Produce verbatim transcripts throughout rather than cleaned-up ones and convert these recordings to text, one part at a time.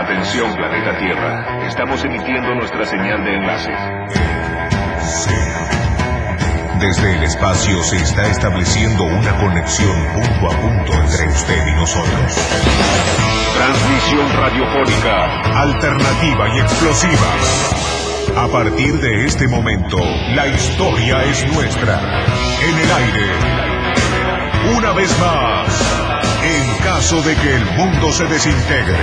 Atención, planeta Tierra. Estamos emitiendo nuestra señal de enlace. Desde el espacio se está estableciendo una conexión punto a punto entre usted y nosotros. Transmisión radiofónica, alternativa y explosiva. A partir de este momento, la historia es nuestra. En el aire. Una vez más, en caso de que el mundo se desintegre.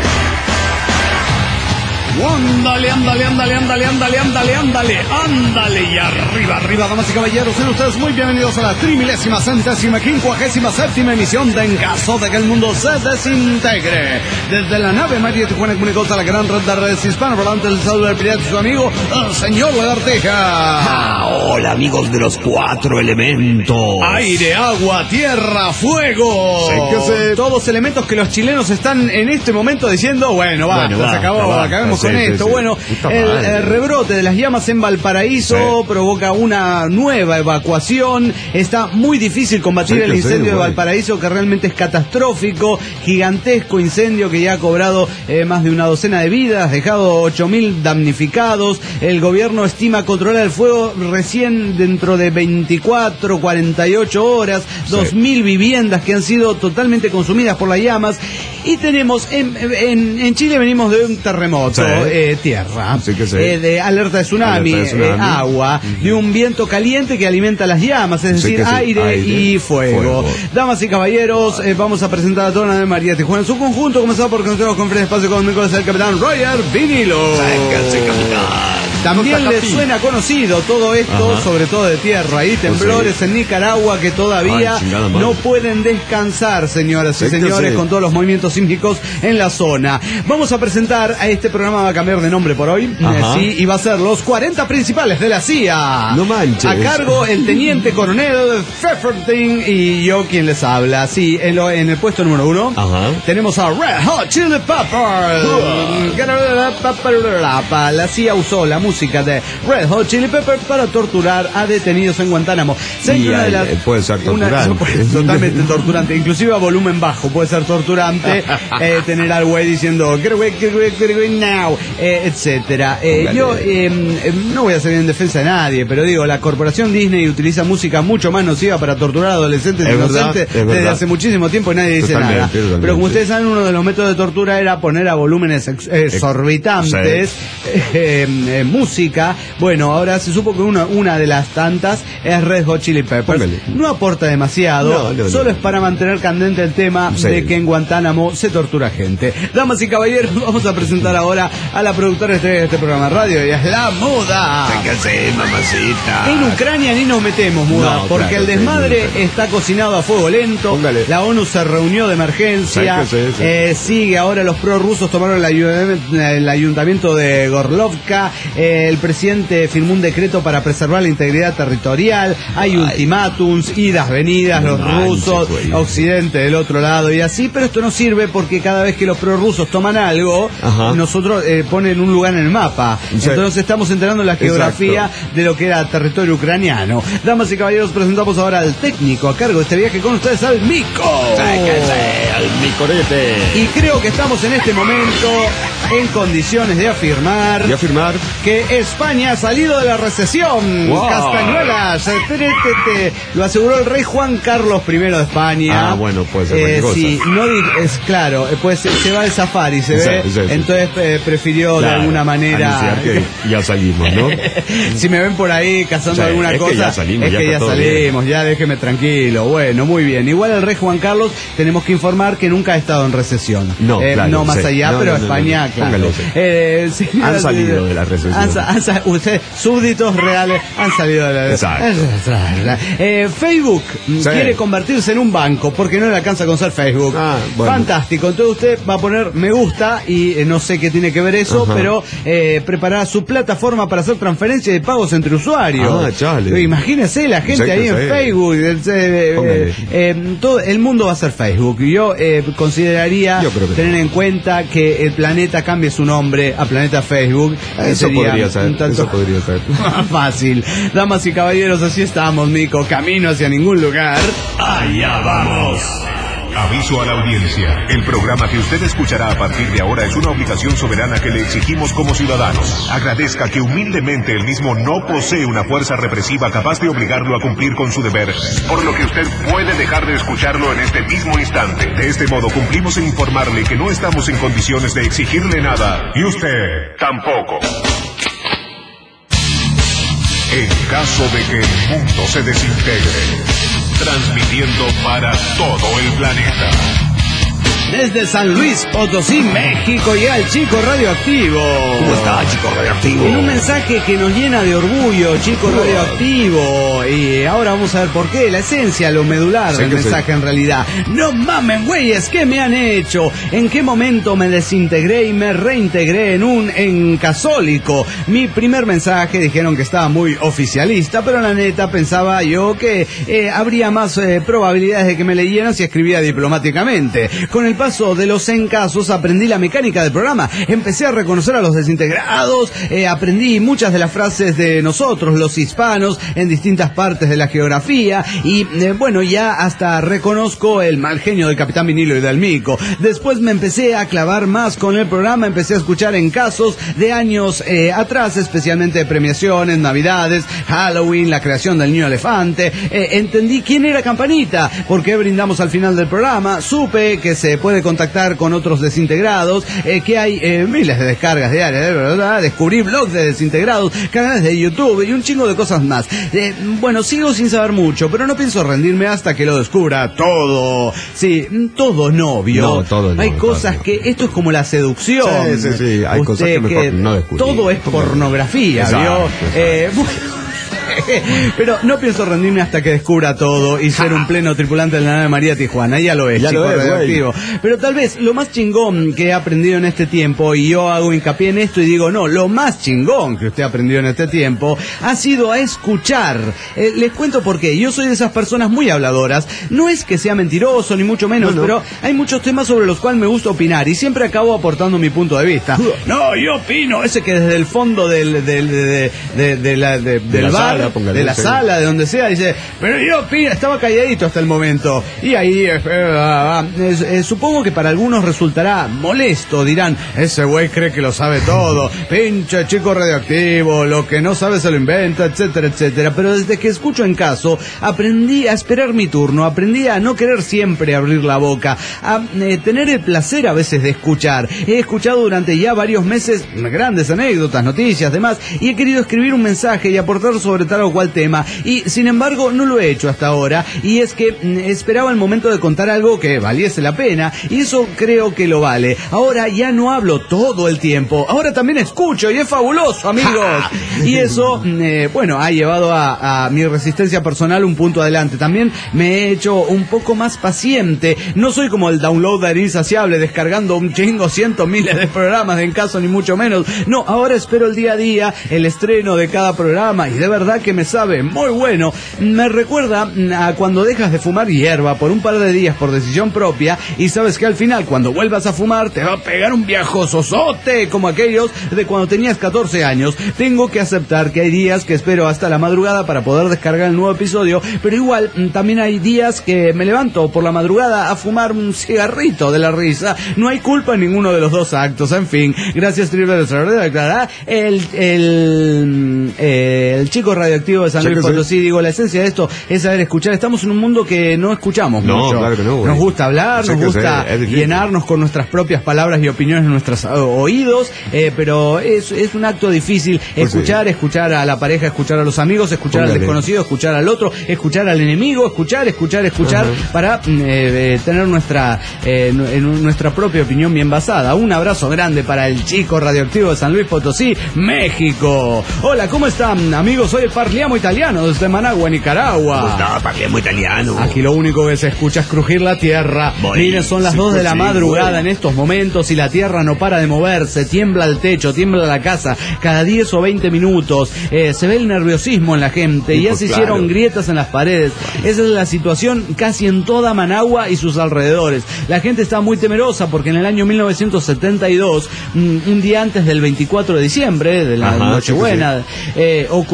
Ándale, ándale, ándale, ándale, ándale, ándale, ándale, ándale, y arriba, arriba, damas y caballeros, sean ustedes muy bienvenidos a la trimilésima, centésima, quincuagésima, séptima emisión de En Caso de que el Mundo se Desintegre. Desde la nave María Tijuana Comunicados a la gran red de redes hispanoparlantes, el saludo del pirata y su amigo, el señor Lagartija. Ah, hola, amigos de los cuatro elementos. Aire, agua, tierra, fuego. Sí, que se... Todos elementos que los chilenos están en este momento diciendo, bueno, va, bueno, se acabó, va, acabemos con sí, esto. Sí, sí. Bueno, el, el rebrote de las llamas en Valparaíso sí. provoca una nueva evacuación. Está muy difícil combatir sí, el incendio sí, de Valparaíso, que realmente es catastrófico, gigantesco incendio que ya ha cobrado eh, más de una docena de vidas, dejado ocho mil damnificados. El gobierno estima controlar el fuego recién dentro de veinticuatro, cuarenta y ocho horas, sí. dos mil viviendas que han sido totalmente consumidas por las llamas. Y tenemos, en, en, en Chile venimos de un terremoto, sí. eh, tierra, sí que sí. eh, de alerta de tsunami, alerta de tsunami. Eh, agua, uh-huh. de un viento caliente que alimenta las llamas, es decir, sí aire, aire y fuego. fuego. Damas y caballeros, eh, vamos a presentar a toda la de María Tijuana en su conjunto, comenzado por conocernos con Frente Espacio Económico, es el capitán Roger Vinilo. Sáquense, capitán. También le suena conocido todo esto, ajá. sobre todo de tierra. Hay temblores sí. en Nicaragua que todavía Ay, no pueden descansar, señoras y señores, con todos los movimientos sísmicos en la zona. Vamos a presentar a este programa, va a cambiar de nombre por hoy, eh, sí, y va a ser los cuarenta principales de la C I A. No manches. A cargo el teniente coronel Pfefferting y yo quien les habla. Sí, en, lo, en el puesto número uno ajá. tenemos a Red Hot Chili Peppers. Uh. La C I A usó la música música de Red Hot Chili Peppers para torturar a detenidos en Guantánamo. Y una de las, puede ser torturante. Una, puede, totalmente torturante, inclusive a volumen bajo puede ser torturante, eh, tener al güey diciendo get away, get away, get away now, eh, etcétera. Eh, yo eh, no voy a salir en defensa de nadie, pero digo, la corporación Disney utiliza música mucho más nociva para torturar a adolescentes e inocentes verdad, desde hace muchísimo tiempo y nadie dice totalmente, nada. Totalmente. Pero como ustedes saben, uno de los métodos de tortura era poner a volúmenes exorbitantes sí. eh, eh, música. Bueno, ahora se supo que una, una de las tantas es Red Hot Chili Peppers. Póngale. No aporta demasiado, no, no, solo no. es para mantener candente el tema sí. de que en Guantánamo se tortura gente. Damas y caballeros, vamos a presentar ahora a la productora estrella de este programa de radio, y es la Muda. Véngase, mamacita. En Ucrania ni nos metemos, Muda, no, porque claro, el desmadre sí, está cocinado a fuego lento. Póngale. La ONU se reunió de emergencia. Sí, sí, sí. Eh, sigue ahora, los prorrusos tomaron el, ayuntamiento, el ayuntamiento de Gorlovka. Eh, el presidente firmó un decreto para preservar la integridad territorial. Hay Ay. ultimátums, idas, venidas, los manches, rusos, güey. Occidente del otro lado y así, pero esto no sirve porque cada vez que los prorrusos toman algo, ajá. nosotros eh, ponen un lugar en el mapa. Sí. Entonces estamos enterando la geografía Exacto. de lo que era territorio ucraniano. Damas y caballeros, presentamos ahora al técnico a cargo de este viaje con ustedes, al Mico. Sáquense, al Micorete. Y creo que estamos en este momento en condiciones de afirmar, de afirmar que España ha salido de la recesión. Wow. Castañuelas, te, te, te, lo aseguró el rey Juan Carlos primero de España. Ah, bueno, puede ser eh, sí, no es claro, pues se va de safari, se ve, sí, sí, sí. entonces eh, prefirió claro, de alguna manera que ya salimos, ¿no? Si me ven por ahí cazando sí, alguna es cosa, que ya salimos, es ya que ya salimos, bien. Ya déjeme tranquilo. Bueno, muy bien. Igual el rey Juan Carlos, tenemos que informar que nunca ha estado en recesión. No, eh, claro, no más sí. allá, no, pero no, no, España, no, no, no. claro. Eh, sí, han salido de la recesión. Han, han, usted, súbditos reales han salido de la recesión. Eh, Facebook sí. quiere convertirse en un banco porque no le alcanza con ser Facebook. Ah, bueno. Fantástico. Entonces usted va a poner me gusta y eh, no sé qué tiene que ver eso, Ajá. pero eh, preparará su plataforma para hacer transferencias de pagos entre usuarios. Ah, chale. Imagínese la gente Exacto, ahí en sí. Facebook. Eh, eh, eh, todo el mundo va a ser Facebook. Yo eh, consideraría Yo tener no. en cuenta que el planeta cambie su nombre a Planeta Facebook. Eso podría ser. Un tanto... Eso podría ser. Fácil. Damas y caballeros, así estamos, Mico. Camino hacia ningún lugar. Allá vamos. Aviso a la audiencia. El programa que usted escuchará a partir de ahora es una obligación soberana que le exigimos como ciudadanos. Agradezca que humildemente el mismo no posee una fuerza represiva capaz de obligarlo a cumplir con su deber, por lo que usted puede dejar de escucharlo en este mismo instante. De este modo cumplimos en informarle que no estamos en condiciones de exigirle nada, y usted tampoco. En caso de que el mundo se desintegre, transmitiendo para todo el planeta. Desde San Luis Potosí, México, llega el Chico Radioactivo. ¿Cómo está, Chico Radioactivo? En un mensaje que nos llena de orgullo, Chico Radioactivo. Y ahora vamos a ver por qué. La esencia, lo medular del mensaje sí. En realidad. No mamen, güeyes, ¿qué me han hecho? ¿En qué momento me desintegré y me reintegré en un encasólico? Mi primer mensaje dijeron que estaba muy oficialista, pero la neta pensaba yo que eh, habría más eh, probabilidades de que me leyeran si escribía diplomáticamente. Con el paso de los encasos aprendí la mecánica del programa, empecé a reconocer a los desintegrados, eh, aprendí muchas de las frases de nosotros, los hispanos, en distintas partes de la geografía y eh, bueno, ya hasta reconozco el mal genio del Capitán Vinilo y del Mico. Después me empecé a clavar más con el programa, empecé a escuchar encasos de años eh, atrás, especialmente de premiaciones, navidades, Halloween, la creación del niño elefante, eh, entendí quién era Campanita, por qué brindamos al final del programa, supe que se puede contactar con otros desintegrados, eh, que hay eh, miles de descargas diarias, de verdad, descubrí blogs de desintegrados, canales de YouTube y un chingo de cosas más. Eh, bueno, sigo sin saber mucho, pero no pienso rendirme hasta que lo descubra todo. Sí, todo novio. No, todo no. Hay cosas todo. Que, esto es como la seducción. Sí, sí, sí, hay Usted cosas que mejor que no descubrir. Todo es pornografía, exacto, ¿vio? Exacto. Eh, bueno. Pero no pienso rendirme hasta que descubra todo y ser un pleno tripulante de la nave María Tijuana. Ya lo es, ya Chico lo es, Radioactivo. Güey. Pero tal vez lo más chingón que he aprendido en este tiempo, y yo hago hincapié en esto y digo, no, lo más chingón que usted ha aprendido en este tiempo ha sido a escuchar. Eh, les cuento por qué. Yo soy de esas personas muy habladoras. No es que sea mentiroso, ni mucho menos, no, no. Pero hay muchos temas sobre los cuales me gusta opinar y siempre acabo aportando mi punto de vista. No, yo opino. Ese que desde el fondo del, del, de, de, de la, de, del de bar... Sala, de la sala, de donde sea, dice, pero yo opino, estaba calladito hasta el momento. Y ahí, eh, eh, eh, supongo que para algunos resultará molesto, dirán, ese güey cree que lo sabe todo, pinche Chico Radioactivo, lo que no sabe se lo inventa, etcétera, etcétera. Pero desde que escucho en caso, aprendí a esperar mi turno, aprendí a no querer siempre abrir la boca, a eh, tener el placer a veces de escuchar. He escuchado durante ya varios meses grandes anécdotas, noticias, demás, y he querido escribir un mensaje y aportar sobre tal o cual tema, y sin embargo no lo he hecho hasta ahora, y es que mm, esperaba el momento de contar algo que valiese la pena, y eso creo que lo vale. Ahora ya no hablo todo el tiempo, ahora también escucho, y es fabuloso, amigos. Y eso, eh, bueno, ha llevado a, a mi resistencia personal un punto adelante. También me he hecho un poco más paciente, no soy como el downloader insaciable descargando un chingo, cientos, miles de programas en caso, ni mucho menos. No, ahora espero el día a día, el estreno de cada programa, y de verdad que me sabe muy bueno. Me recuerda a cuando dejas de fumar hierba por un par de días por decisión propia y sabes que al final cuando vuelvas a fumar te va a pegar un viajososote como aquellos de cuando tenías catorce años. Tengo que aceptar que hay días que espero hasta la madrugada para poder descargar el nuevo episodio, pero igual también hay días que me levanto por la madrugada a fumar un cigarrito de la risa. No hay culpa en ninguno de los dos actos. En fin, gracias Triple de el, el, el Chico Radioactivo de San Luis Potosí. Digo, la esencia de esto es saber escuchar. Estamos en un mundo que no escuchamos no, mucho. Claro que no, nos gusta hablar, nos gusta llenarnos con nuestras propias palabras y opiniones en nuestros oídos, eh, pero es, es un acto difícil escuchar, sí. Escuchar a la pareja, escuchar a los amigos, escuchar Póngale. Al desconocido, escuchar al otro, escuchar al enemigo, escuchar, escuchar, escuchar, uh-huh. para eh, eh, tener nuestra eh, en nuestra propia opinión bien basada. Un abrazo grande para el Chico Radioactivo de San Luis Potosí, México. Hola, ¿cómo están, amigos? Soy el Parliamo Italiano desde Managua, Nicaragua. No, Parliamo Italiano. Aquí lo único que se escucha es crujir la tierra. Miren, son las dos de la madrugada en estos momentos y la tierra no para de moverse. Tiembla el techo, tiembla la casa cada diez o veinte minutos. Eh, se ve el nerviosismo en la gente y ya se hicieron claro. grietas en las paredes. Esa es la situación casi en toda Managua y sus alrededores. La gente está muy temerosa porque en el año mil novecientos setenta y dos, un día antes del veinticuatro de diciembre, de la Ajá, Nochebuena, sí, sí. Eh, ocurrió un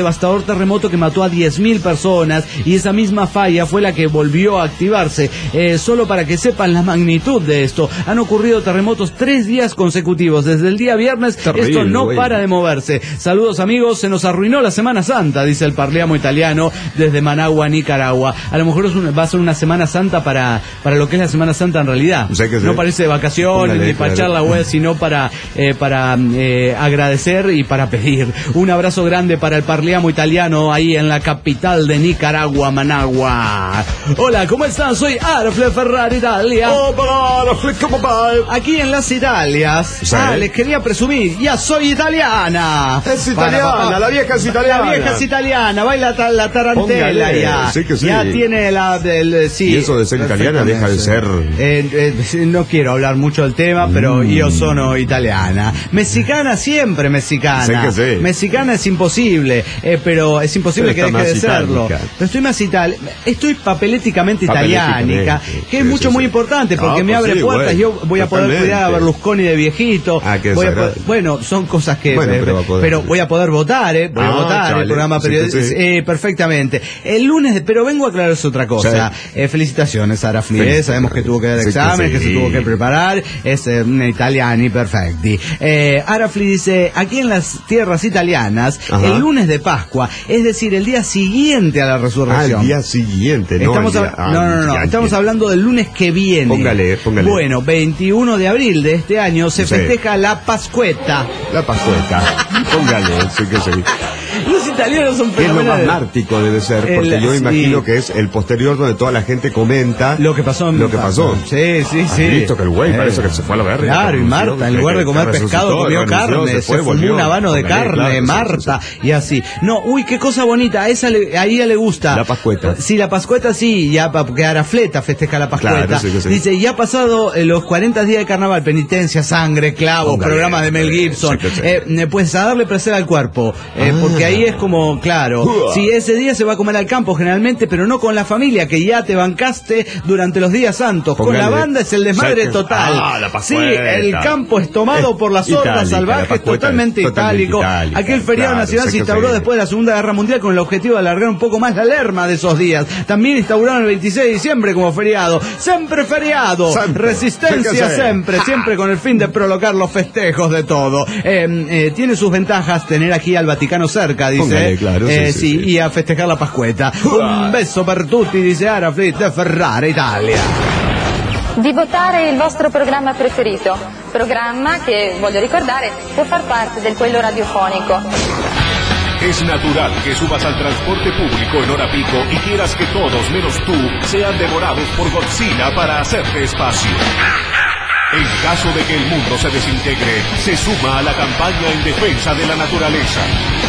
devastador terremoto que mató a diez mil personas, y esa misma falla fue la que volvió a activarse. Eh, solo para que sepan la magnitud de esto, han ocurrido terremotos tres días consecutivos desde el día viernes. Terrible, esto no güey. para de moverse. Saludos amigos, se nos arruinó la Semana Santa, dice el Parliamo italiano desde Managua, Nicaragua. A lo mejor es un, va a ser una Semana Santa para, para lo que es la Semana Santa en realidad. O sea que no sí. parece de vacaciones Póngale, ni para echar la web, sino para, eh, para eh, agradecer y para pedir. Un abrazo grande para el Parliamo italiano ahí en la capital de Nicaragua, Managua. Hola, ¿cómo están? Soy Arfle Ferrari Italia. Oh, Arfle, ¿cómo va? Aquí en las Italias. ¿Sí? Ah, les quería presumir, ya soy italiana. Es italiana, para, la vieja es italiana. La vieja es italiana, baila ta, la tarantela. Póngale, ya. Sí que sí. Ya tiene la del sí. Y eso de ser italiana deja de ser. Eh, eh, no quiero hablar mucho del tema, pero mm. yo sono italiana. Mexicana siempre mexicana. Sí que sí. Mexicana es imposible, eh, pero es imposible pero que deje de serlo. Pero estoy más ital, estoy papeléticamente italiánica, que es sí, mucho sí, muy sí. importante porque ah, me abre pues sí, puertas. Bueno, yo voy a poder cuidar a Berlusconi de viejito. Ah, voy a poder, bueno, son cosas que, bueno, eh, pero, pero voy a poder votar, eh, voy ah, a votar chale, el programa periodístico sí, sí. eh, perfectamente. El lunes, pero vengo a aclararse otra cosa. Sí. Eh, felicitaciones a Arafli, eh, sabemos que tuvo que dar sí, exámenes, que, sí. que se tuvo que preparar, es eh, una italiani perfecti. Eh, Arafli dice, aquí en las tierras italianas, Ajá. el lunes de Pascua, es decir, el día siguiente a la resurrección. Ah, el día siguiente, no Estamos día, a, no, no, no, no, estamos hablando del lunes que viene. Póngale, póngale. Bueno, veintiuno de abril de este año se sí. festeja la Pascueta. La Pascueta. Póngale, sí que sí. Los italianos son fenomenales. Es lo más mártico debe ser, porque el, yo imagino sí. que es el posterior donde toda la gente comenta lo que pasó. En lo que pasó. Sí, sí, sí. Visto que el güey eh. parece que se fue a la verga. Claro, y Marta, en lugar de comer pescado, comió carne, se, se fumó volvió, un habano de carne, claro, Marta, sí, sí, sí. y así. No, uy, qué cosa bonita, a esa le, a ella le gusta. La Pascueta. Sí, la Pascueta sí, ya porque Arafleta festeja la Pascueta. Claro, sí, sí. Dice, ya ha pasado eh, los cuarenta días de carnaval, penitencia, sangre, clavos, Póngale, programa de Mel Gibson. Sí, sí. Eh, pues a darle placer al cuerpo, eh, ah. porque ahí es como, claro, uh. si ese día se va a comer al campo generalmente, pero no con la familia que ya te bancaste durante los días santos. Póngale. Con la banda es el desmadre total. Ah, la sí, el campo es tomado por las hordas salvajes, totalmente, totalmente itálico. Itálica, Aquel feriado claro, nacional se instauró sí. después de la Segunda Guerra Mundial con el objetivo de alargar un poco más la lerma de esos días. También instauraron el veintiséis de diciembre como feriado. Siempre feriado. Siempre. Resistencia siempre, siempre con el fin de prolongar los festejos de todo. Eh, eh, tiene sus ventajas tener aquí al Vaticano cerca, dice. Póngale, claro, eh, sí, sí, sí, sí. y a festejar la Pascueta. Un beso per tutti, dice Arafli de Ferrara, Italia. Di votare il vostro programma preferito, programma che, voglio ricordare, può far parte del quello radiofonico. Es natural que subas al transporte público en hora pico y quieras que todos menos tú sean devorados por Godzilla para hacerte espacio. En caso de que el mundo se desintegre, se suma a la campaña en defensa de la naturaleza.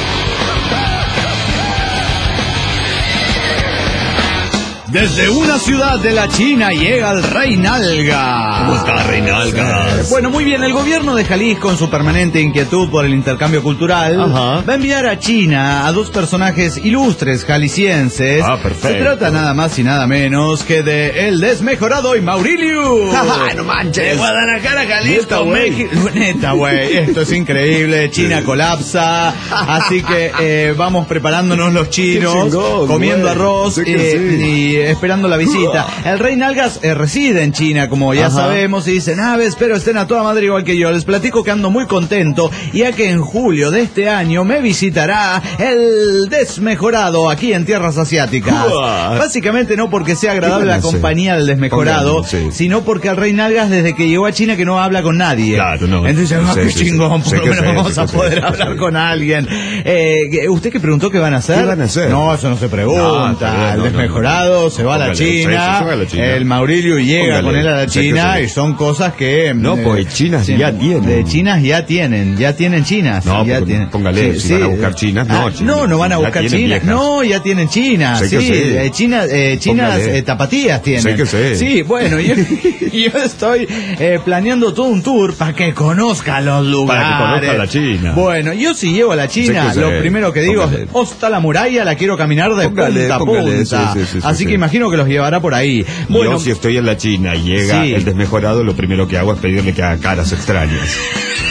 Desde una ciudad de la China llega el Rey Nalga. ¿Cómo está, Rey Nalga? Bueno, muy bien, el gobierno de Jalisco, en su permanente inquietud por el intercambio cultural, Ajá. va a enviar a China a dos personajes ilustres jaliscienses. Ah, perfecto. Se trata nada más y nada menos que de El Desmejorado y Maurilio. ¡Ja, no manches! De Guadalajara, Jalisco, México. Neta, güey, esto es increíble. China colapsa, así que eh, vamos preparándonos los chinos, chingón, comiendo wey. arroz sí eh, sí. y esperando la visita. El Rey Nalgas eh, reside en China, como ya Ajá. sabemos, y dicen, ah, espero estén a toda madre igual que yo. Les platico que ando muy contento, ya que en julio de este año me visitará el Desmejorado aquí en tierras asiáticas. Uah. Básicamente no porque sea agradable la compañía del Desmejorado, sí. sino porque el Rey Nalgas desde que llegó a China que no habla con nadie. Claro, no. Entonces, ah, qué sí, chingón, sí, por lo menos sé, vamos a poder sé, hablar sé. con alguien. Eh, ¿Usted qué preguntó qué van a hacer? ¿Qué van a hacer? No, eso no se pregunta. No, el no, Desmejorado no, no. se va a la China, sí, a la China, el Maurilio llega Póngale, con él a la China y son cosas que... No, eh, pues chinas sí, ya tienen. De chinas ya tienen, ya tienen chinas. No, ya tienen. Póngale, sí, si sí, van a buscar chinas, no. Ah, no, no van a buscar chinas, viejas. no, ya tienen chinas. Sí, sí. Eh, China, eh, chinas eh, tapatías tienen. Sé que sé. Sí, bueno, yo, yo estoy eh, planeando todo un tour para que conozca los lugares. Para que conozca la China. Bueno, yo si llego a la China, lo primero que digo es, hasta la muralla la quiero caminar de póngale, punta a punta. Sí, sí, sí, Así sí, que sí. imagino que los llevará por ahí. Bueno, yo si estoy en la China y llega sí. el Desmejorado, lo primero que hago es pedirle que haga caras extrañas.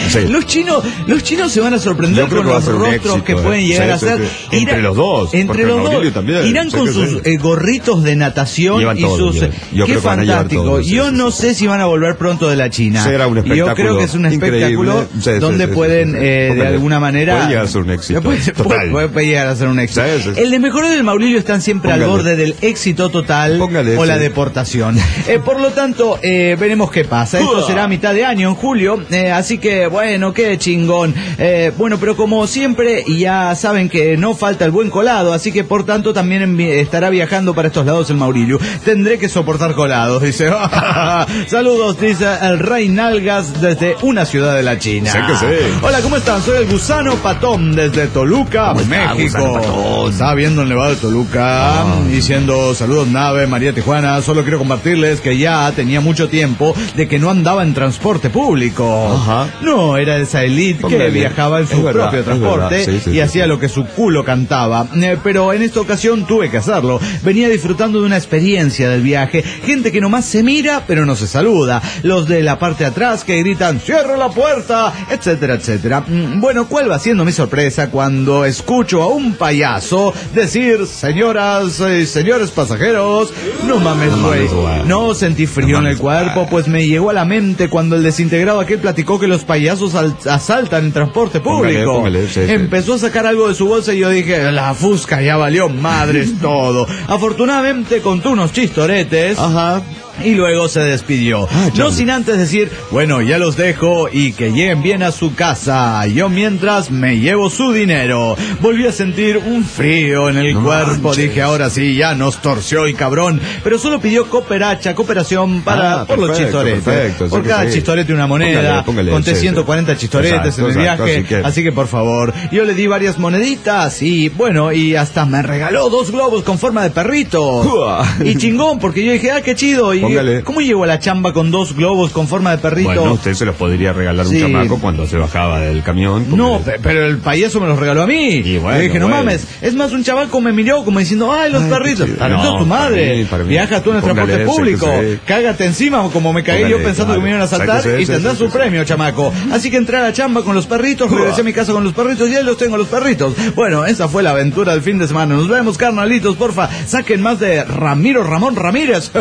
Sí. Los chinos, los chinos se van a sorprender con los rostros éxito, que pueden llegar sí, a ser. Sí, sí. Entre los dos. Entre los dos. También, irán con sus eh, gorritos de natación llevan y todo, sus. Yo qué fantástico. Todo, Yo sí, no sí, sé sí. si van a volver pronto de la China. Será un espectáculo. Yo creo que es un espectáculo sí, donde sí, pueden, sí, sí. Eh, de alguna manera. Puede llegar a ser un éxito. Puede, puede, puede llegar a ser un éxito. Sí, sí, sí. El de mejores del Mauricio están siempre Póngale. al borde del éxito total Póngale, o la sí. deportación. eh, por lo tanto, eh, veremos qué pasa. Esto será a mitad de año, en julio. Eh, así que, bueno, qué chingón. Eh, bueno, pero como siempre, ya saben que no falta el buen colado, así que por tanto también estará viajando para estos lados el Maurilio. Tendré que soportar colados, dice. Saludos, dice el Rey Nalgas desde una ciudad de la China. Sé que sí. Hola, ¿cómo están? Soy el Gusano Patón desde Toluca, México. Estaba viendo el Nevado de Toluca, oh. diciendo saludos Nave, María Tijuana. Solo quiero compartirles que ya tenía mucho tiempo de que no andaba en transporte público. Ajá. No, era esa élite que viajaba en su es propio verdad, transporte sí, sí, y sí, hacía sí. lo que su culo cantaba. Eh, pero en esta ocasión tuve que hacerlo. Venía disfrutando de una experiencia del viaje. Gente que nomás se mira, pero no se saluda. Los de la parte de atrás que gritan, ¡cierra la puerta!, etcétera, etcétera. Bueno, ¿cuál va siendo mi sorpresa cuando escucho a un payaso decir, señoras y señores pasajeros, no mames, güey. No sentí frío no en el cuerpo, pues me llegó a la mente cuando el desintegrado aquel platicó que los payasos asaltan en transporte público. Póngale, póngale, sí, Empezó sí. a sacar algo de su bolsa y yo dije, la fusca ya valió madres todo. Afortunadamente contó unos chistoretes. Ajá. Y luego se despidió. Ah, no sin antes decir, bueno, ya los dejo y que lleguen bien a su casa. Yo mientras me llevo su dinero. Volví a sentir un frío en el no cuerpo. Manches. Dije, ahora sí, ya nos torció y cabrón. Pero solo pidió cooperacha, cooperación para ah, por perfecto, los chistoretes. Perfecto, por cada sí. chistorete una moneda. Póngale, póngale, Conté sí, ciento cuarenta sí. chistoretes exacto, en el exacto, viaje. Así que... así que por favor, yo le di varias moneditas y bueno, y hasta me regaló dos globos con forma de perrito. Y chingón, porque yo dije, ah, qué chido. Y Póngale. ¿Cómo llegó a la chamba con dos globos con forma de perrito? Bueno, usted se los podría regalar sí. un chamaco cuando se bajaba del camión. Porque... No, pero el payaso me los regaló a mí. Y bueno, le dije, no bueno. mames. Es más, un chavaco me miró como diciendo, ay, los ay, perritos. Para no, tu madre. Para mí, para mí. Viaja tú en el transporte público. Cágate encima como me caí Póngale, yo pensando claro. que me iban a asaltar y tendrás su premio, chamaco. Así que entré a la chamba con los perritos, regresé a mi casa con los perritos y ahí los tengo, los perritos. Bueno, esa fue la aventura del fin de semana. Nos vemos, carnalitos, porfa. Saquen más de Ramiro Ramón Ramírez.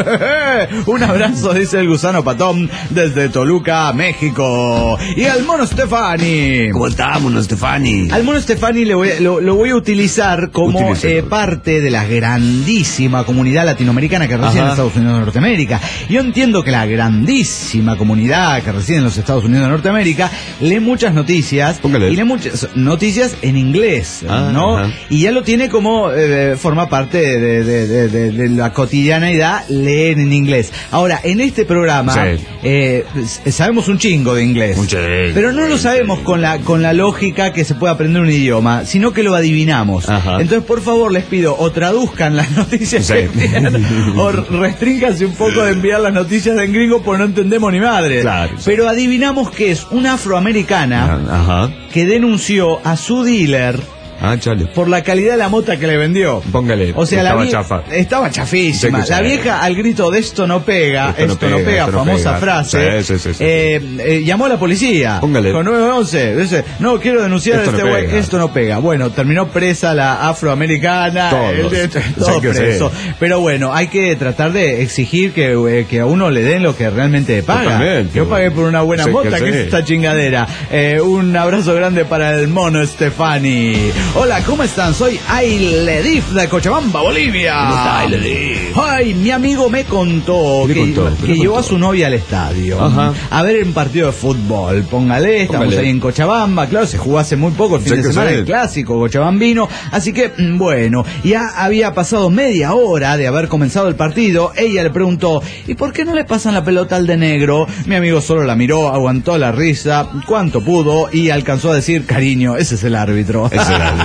Un abrazo, dice el Gusano Patón desde Toluca, México. Y al Mono Stefani. ¿Cómo está, Mono Stefani? Al Mono Stefani le voy, lo, lo voy a utilizar como eh, parte de la grandísima comunidad latinoamericana que reside Ajá. en Estados Unidos de Norteamérica. Yo entiendo que la grandísima comunidad que reside en los Estados Unidos de Norteamérica lee muchas noticias Póngale. y lee muchas noticias en inglés, ah, ¿no? Ajá. Y ya lo tiene como eh, forma parte de, de, de, de, de la cotidianeidad, leer en inglés. Ahora, en este programa sí. eh, sabemos un chingo de inglés, Mucho de pero no lo sabemos con la con la lógica que se puede aprender un idioma, sino que lo adivinamos. Ajá. Entonces, por favor, les pido, o traduzcan las noticias sí. que envían, o restrínganse un poco de enviar las noticias en gringo, porque no entendemos ni madre. Claro, sí. Pero adivinamos que es una afroamericana Ajá. que denunció a su dealer Ah, chale. por la calidad de la mota que le vendió. Póngale. O sea, estaba la chafa. Estaba chafísima. La vieja al grito de esto no pega, esto, esto no pega, no pega esto famosa no pega. frase. Sí, sí, sí, sí, eh, sí. Eh, llamó a la policía. Póngale. Con nueve once. Dice, no, quiero denunciar esto a este güey. No esto no pega. Bueno, terminó presa la afroamericana. Todos. El, todo preso. Pero bueno, hay que tratar de exigir que, eh, que a uno le den lo que realmente paga. Totalmente. Yo pagué por una buena sí, mota, que, que es esta chingadera. Eh, un abrazo grande para el Mono Stefani. Hola, ¿cómo están? Soy Ailedif de Cochabamba, Bolivia. ¿Cómo está Ailedif? Ay, mi amigo me contó que, contó? que llevó contó? a su novia al estadio Ajá. a ver un partido de fútbol. Póngale, estamos Póngale. ahí en Cochabamba. Claro, se jugó hace muy poco el fin de semana, el clásico cochabambino. Así que, bueno, ya había pasado media hora de haber comenzado el partido. Ella le preguntó, ¿y por qué no le pasan la pelota al de negro? Mi amigo solo la miró, aguantó la risa, cuanto pudo y alcanzó a decir, cariño, ese es el árbitro. Es el árbitro.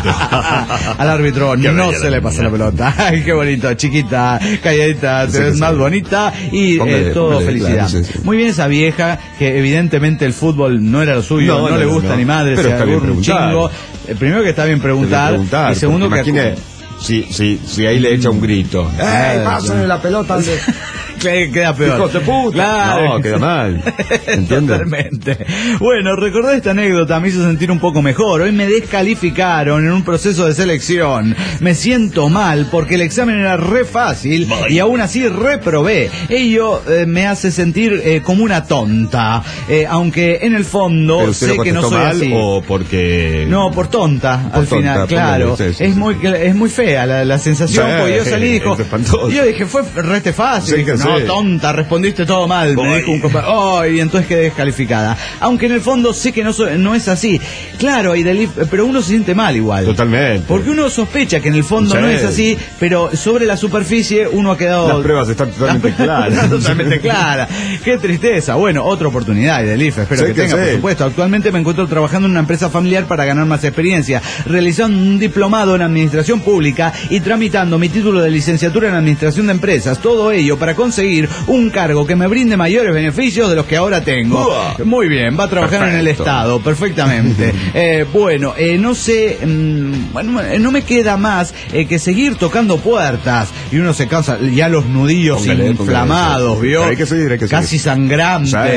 Al árbitro no se le pasa la pelota. Ay, qué bonito, chiquita, calladita, te ves más bonita y póngale, eh, todo póngale, felicidad. Claro, sí, sí. Muy bien esa vieja, que evidentemente el fútbol no era lo suyo, no, no, no le gusta no, ni madre, pero se aburre un chingo. Eh, primero que está bien preguntar, bien preguntar y segundo que... Imagine, si, si, si ahí le echa un grito. ¡Ey, pásale la pelota! queda peor. Hijo de puta. Claro. No, queda mal. ¿Entiendes? Totalmente. Bueno, recordar esta anécdota me hizo sentir un poco mejor. Hoy me descalificaron en un proceso de selección. Me siento mal porque el examen era re fácil y aún así reprobé. Ello eh, me hace sentir eh, como una tonta. Eh, aunque en el fondo sé que no soy mal así. O porque... No, por tonta, por al tonta, final, claro. Sí, sí, es, sí. Muy, es muy fea la, la sensación, sí, porque yo salí y dijo... Yo dije, fue rete fácil. Sí, dije, no, sí. Tonta, respondiste todo mal. Boy. Me dijo un compañero. Oh, y entonces quedé descalificada. Aunque en el fondo sé que no, soy, no es así. Claro, Aidalif, pero uno se siente mal igual. Totalmente. Porque uno sospecha que en el fondo sí. no es así, pero sobre la superficie uno ha quedado... Las pruebas están totalmente claras. Totalmente claras. Qué tristeza. Bueno, otra oportunidad, Aidalif. Espero sí, que, que tenga, sí. por supuesto. Actualmente me encuentro trabajando en una empresa familiar para ganar más experiencia, realizando un diplomado en administración pública y tramitando mi título de licenciatura en administración de empresas. Todo ello para conseguir un cargo que me brinde mayores beneficios de los que ahora tengo. Uh, Muy bien, va a trabajar perfecto. En el Estado, perfectamente. eh, bueno, eh, no sé, mmm, bueno, no me queda más eh, que seguir tocando puertas. Y uno se cansa, ya los nudillos póngale, inflamados, póngale, ¿vio? Hay que seguir, hay que seguir. Casi sangrantes. O sea,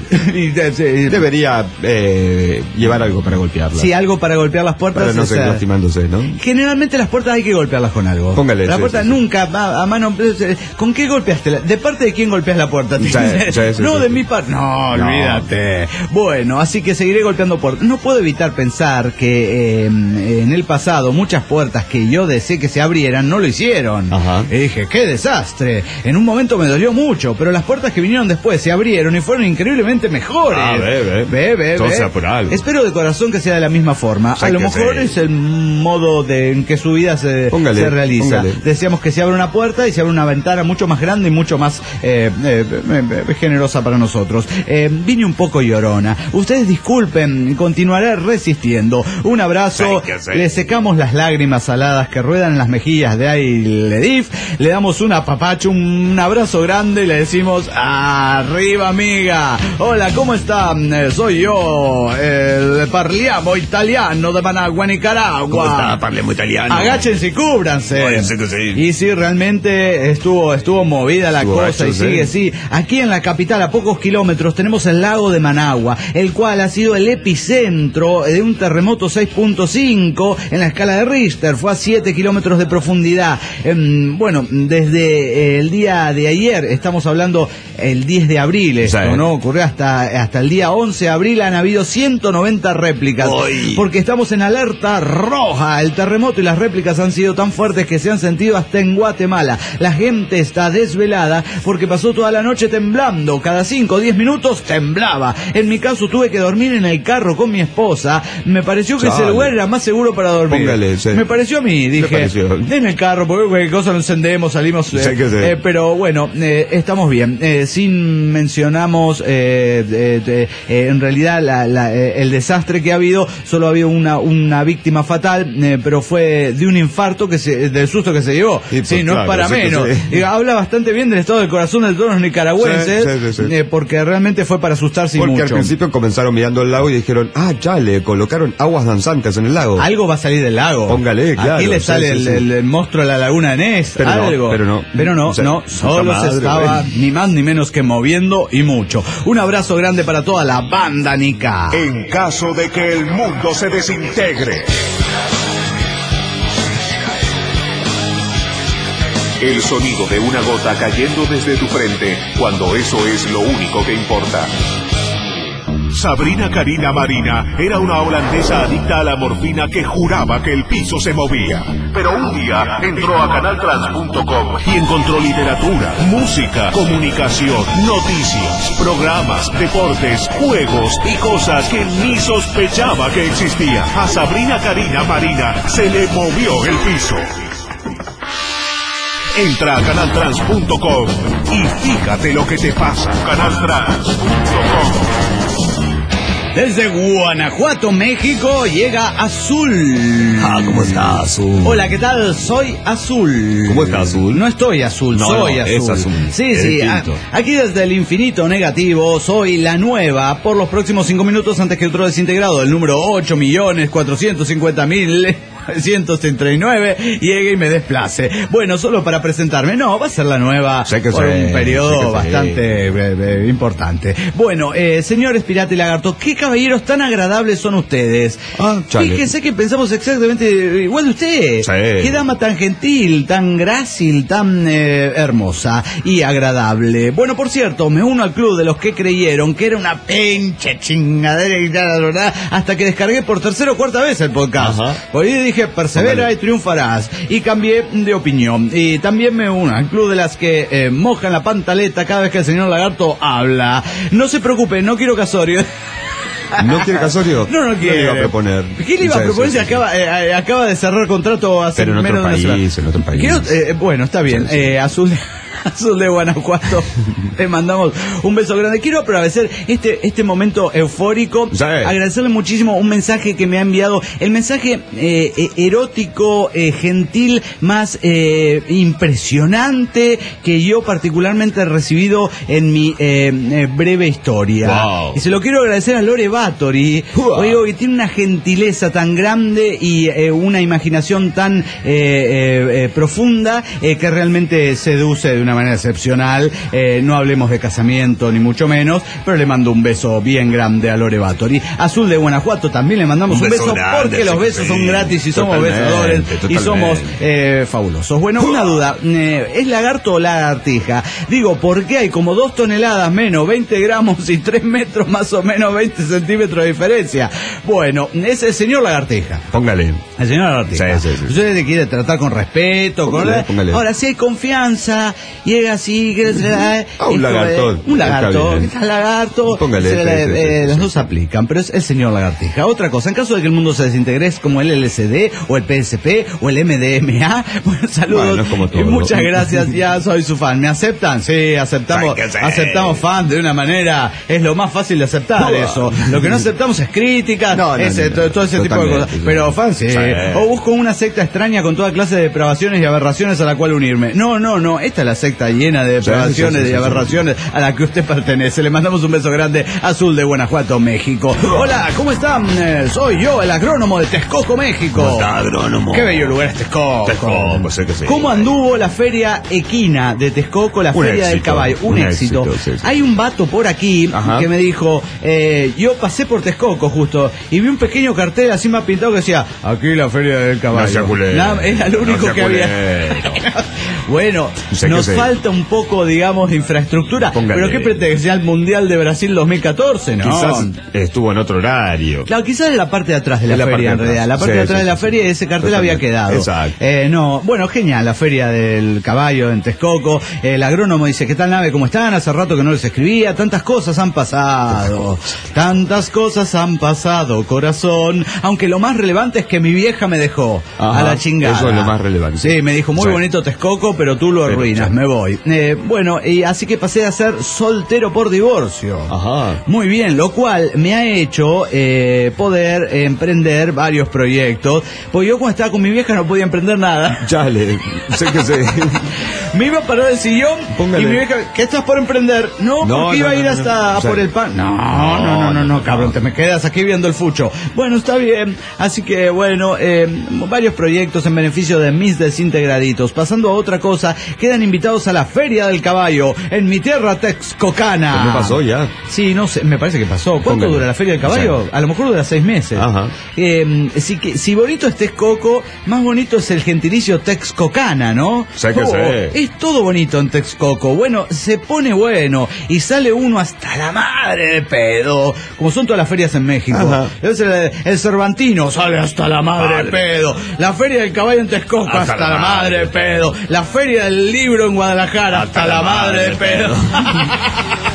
eh, debería eh, llevar algo para golpearlas. Sí, algo para golpear las puertas. Para no seguir lastimándose, ¿no? Generalmente las puertas hay que golpearlas con algo. Póngale. La sí, puerta sí, nunca a, a mano. ¿Con qué golpeaste? La, ¿De parte de quién golpeas la puerta? Sí, sí, sí, no, sí, de sí. mi parte. No, no, olvídate. Bueno, así que seguiré golpeando puertas. No puedo evitar pensar que eh, en el pasado muchas puertas que yo deseé que se abrieran no lo hicieron. Ajá. Y dije, qué desastre. En un momento me dolió mucho, pero las puertas que vinieron después se abrieron y fueron increíblemente mejores. Ah, ve, ve. Ve, ve, Todo ve. sea por algo. Espero de corazón que sea de la misma forma. A lo mejor es el modo de en que su vida se, póngale, se realiza. Póngale. Deseamos que se abra una puerta y se abra una ventana mucho más grande y mucho más eh, eh, eh, generosa para nosotros. Eh, vine un poco llorona. Ustedes disculpen, continuaré resistiendo. Un abrazo. Le secamos las lágrimas saladas que ruedan en las mejillas de Aidalif. Le damos un apapacho, un abrazo grande y le decimos arriba, amiga. Hola, ¿cómo están? Eh, soy yo, el parliamo italiano de Managua, Nicaragua. ¿Cómo está? Parliamo italiano. Agáchense y cúbranse. Oye, sí que sí. Y sí, realmente estuvo estuvo movida la estuvo cosa hecho, y sigue, sí. sí. Aquí en la capital, a pocos kilómetros, tenemos el lago de Managua, el cual ha sido el epicentro de un terremoto seis punto cinco en la escala de Richter. Fue a siete kilómetros de profundidad. Eh, bueno, desde el día de ayer, estamos hablando el diez de abril, esto, sí. ¿no? Ocurrió hasta, hasta el día once de abril, han habido ciento noventa réplicas. Oy. Porque estamos en alerta roja. El terremoto y las réplicas han sido tan fuertes que se han sentido hasta en Guatemala. La gente está desvelada porque pasó toda la noche temblando. Cada cinco o diez minutos temblaba. En mi caso tuve que dormir en el carro con mi esposa. Me pareció que Chale. ese lugar era más seguro para dormir. Póngale, sí. Me pareció a mí, dije, en el carro, porque cualquier cosa lo encendemos, salimos. Eh, sí eh, pero bueno, eh, estamos bien. Eh, sin mencionamos, eh, eh, eh, en realidad, la, la, eh, el desastre que ha habido, solo ha habido una, una víctima fatal, eh, pero fue de un infarto que se, del susto que se llevó. Sí, sí, no claro, es para sí menos. Sí. Y habla bastante bien del estado del corazón de todos los nicaragüenses, sí, sí, sí, sí. Eh, porque realmente fue para asustarse porque mucho. Porque al principio comenzaron mirando el lago y dijeron, ah, ya, le colocaron aguas danzantes en el lago. Algo va a salir del lago. Póngale, claro. Aquí le sale sí, sí, el, sí. El, el monstruo de la laguna de Ness, pero algo. No, pero no. Pero no, o sea, no, solo madre, se estaba güey. ni más ni menos que moviendo y mucho. Un abrazo grande para toda la banda Nica. En caso de que el mundo se desintegre, el sonido de una gota cayendo desde tu frente cuando eso es lo único que importa. Sabrina Karina Marina era una holandesa adicta a la morfina que juraba que el piso se movía. Pero un día entró a canal trans punto com y encontró literatura, música, comunicación, noticias, programas, deportes, juegos y cosas que ni sospechaba que existían. A Sabrina Karina Marina se le movió el piso. Entra a canal trans punto com y fíjate lo que te pasa. canal trans punto com Desde Guanajuato, México, llega Azul. Ah, ¿cómo está, Azul? Hola, ¿qué tal? Soy Azul. ¿Cómo está, Azul? No estoy azul, no, soy no, azul. Es azul. Sí, es sí. A, aquí desde el infinito negativo, soy la nueva. Por los próximos cinco minutos, antes que otro desintegrado, el número ocho millones cuatrocientos cincuenta mil novecientos treinta y nueve llegue y me desplace. Bueno, solo para presentarme. No, va a ser la nueva sé que por sé, un periodo sé que bastante eh, eh, importante. Bueno, eh, señores Pirata y Lagarto, qué caballeros tan agradables son ustedes. Ah, chale. Fíjese que pensamos exactamente igual de usted. Sí. Qué dama tan gentil, tan grácil, tan eh, hermosa y agradable. Bueno, por cierto, me uno al club de los que creyeron que era una pinche chingadera y tal, ¿verdad? Hasta que descargué por tercera o cuarta vez el podcast. Ajá. Por ahí dije, persevera Póngale. Y triunfarás. Y cambié de opinión. Y también me uno al club de las que eh, mojan la pantaleta cada vez que el señor Lagarto habla. No se preocupe, no quiero casorio. ¿No quiere Casorio? No, no quiere. ¿Qué le iba a proponer? ¿Qué le iba a proponer si acaba, eh, acaba de cerrar contrato hace Pero en menos otro de una país, semana? en otro país. Quiero, eh, bueno, está bien. Sí, sí. Eh, Azul... Azul de Guanajuato, te mandamos un beso grande. Quiero agradecer este este momento eufórico, sí. Agradecerle muchísimo un mensaje que me ha enviado, el mensaje eh, erótico, eh, gentil, más eh, impresionante que yo particularmente he recibido en mi eh, eh, breve historia. Wow. Y se lo quiero agradecer a Lore Báthory, wow. Oigo, que tiene una gentileza tan grande y eh, una imaginación tan eh, eh, eh, profunda eh, que realmente seduce de una manera excepcional. Eh, no hablemos de casamiento ni mucho menos, pero le mando un beso bien grande a Lore Báthory. Azul de Guanajuato también le mandamos un, un beso, beso grande, porque los besos son gratis y somos besadores y somos eh, fabulosos. Bueno, una duda, eh, ¿es lagarto o lagartija? Digo, ¿por qué hay como dos toneladas menos, veinte gramos y tres metros más o menos veinte centímetros de diferencia? Bueno, es el señor lagartija. Póngale. El señor lagartija. Sí, sí, sí. Usted te quiere tratar con respeto, póngale, con... póngale. Ahora, si hay confianza, llega así, que se le da, ah, un lagarto. Eh, un lagarto, ¿qué tal lagarto? Póngale, se sí, le, sí, eh, sí, las sí. dos aplican, pero es el señor lagartija. Otra cosa, en caso de que el mundo se desintegre, es como el L S D, o el P S P, o el M D M A. Bueno, saludos. Bueno, es como todo, y muchas ¿no? gracias, ya soy su fan. ¿Me aceptan? Sí, aceptamos, aceptamos fan de una manera, es lo más fácil de aceptar uh, eso. Lo que no aceptamos es críticas, no, no, ese, no, todo, todo ese no, tipo de cosas. Sí, pero fan, sí. sí. O busco una secta extraña con toda clase de depravaciones y aberraciones a la cual unirme. No, no, no, esta es la secta llena de depravaciones sí, sí, sí, y aberraciones sí, sí. a la que usted pertenece. Le mandamos un beso grande. Azul de Guanajuato, México. Hola, ¿cómo están? Eh, soy yo, el agrónomo de Texcoco, México. ¿Cómo está, agrónomo? Qué bello lugar es Texcoco. Texcoco, sé que sí. ¿Cómo anduvo la feria equina de Texcoco, la un feria éxito, del caballo? Un, un éxito. éxito sí, sí. Hay un vato por aquí Ajá. que me dijo, eh, yo pasé por Texcoco justo y vi un pequeño cartel así más pintado que decía, aquí la feria del caballo. No Nada, era lo único no que había. Bueno, nos falta un poco, digamos, de infraestructura. Póngale. Pero ¿qué pretende? ¿Que sea el Mundial de Brasil dos mil catorce? No. Quizás estuvo en otro horario. Claro, quizás en la parte de atrás de la, la feria, en realidad. La parte sí, de atrás sí, de la sí, feria, ese cartel totalmente. había quedado. Exacto. Eh, no, bueno, genial, la feria del caballo en Texcoco. El agrónomo dice, ¿qué tal, nave? ¿Cómo están? Hace rato que no les escribía. Tantas cosas han pasado. Tantas cosas han pasado, corazón. Aunque lo más relevante es que mi vieja me dejó. Ajá, a la chingada. Eso es lo más relevante. Sí, me dijo, muy sí. bonito Texcoco, pero tú lo arruinas, sí. me voy. Eh, bueno, y así que pasé a ser soltero por divorcio. Ajá. Muy bien, lo cual me ha hecho eh, poder emprender varios proyectos. Porque yo cuando estaba con mi vieja no podía emprender nada. Chale, sé que sé. Me iba a parar el sillón. Póngale. Y mi vieja, ¿qué estás por emprender? No, no porque no, iba a ir no, hasta no, no. por el pan. No, no, no, no, no, no, cabrón, te me quedas aquí viendo el fucho. Bueno, está bien. Así que, bueno, eh, varios proyectos en beneficio de mis desintegraditos. Pasando a otra cosa, quedan invitados a la Feria del Caballo en mi tierra texcocana. ¿Qué pasó ya? Sí, no sé, me parece que pasó. ¿Cuánto Póngale. dura la Feria del Caballo? Sí. A lo mejor dura seis meses. Ajá. Eh, si, que, si bonito es Texcoco, más bonito es el gentilicio texcocana, ¿no? Sé que oh, sé. Es todo bonito en Texcoco. Bueno, se pone bueno y sale uno hasta la madre de pedo, como son todas las ferias en México. Es el, el Cervantino sale hasta la madre Padre. de pedo. La Feria del Caballo en Texcoco hasta, hasta la madre de pedo. La Feria del Libro en Guadalajara hasta, hasta la madre de pedo.